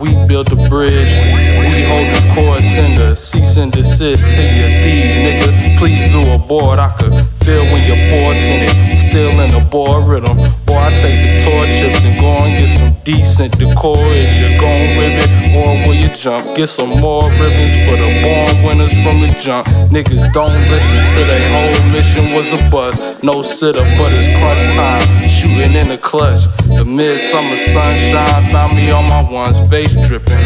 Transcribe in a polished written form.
we built the bridge. We hold the course in the cease and desist to your thieves, nigga. Please do abort. I could feel when you're forcing it, still in the board rhythm. Boy, I take the tour chips and go and get some decent decor. Is you gon' ribbit or will you jump? Get some more ribbons for the born winners from the jump. Niggas don't listen to their whole mission was a bust. No sitter, but it's crunch time. Shooting in the clutch. The midsummer sunshine found me on my ones, face dripping.